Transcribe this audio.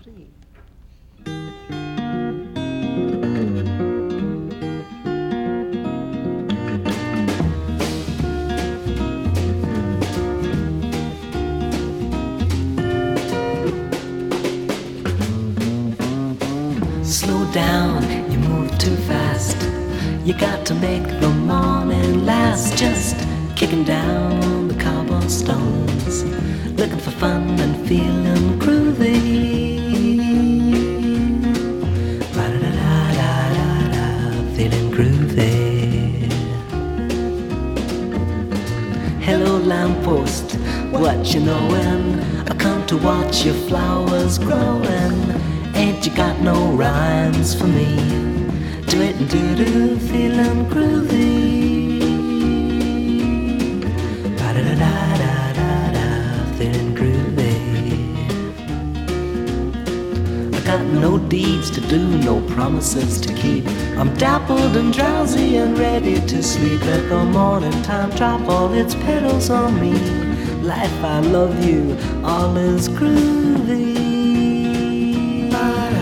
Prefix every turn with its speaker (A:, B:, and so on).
A: 3. Slow down, you move too fast. You got to make the morning last. Just kicking down the cobblestones, looking for fun and feeling groovy. Ra-da-da-da-da-da, feeling groovy. Hello lamppost, what you knowin'? I come to watch your flowers growin'. Ain't you got no rhymes for me? Do it and do feeling groovy. Ba-da-da-da-da-da, feeling groovy. I got no deeds to do, no promises to keep. I'm dappled and drowsy and ready to sleep. Let the morning time drop all its petals on me. Life, I love you, all is groovy.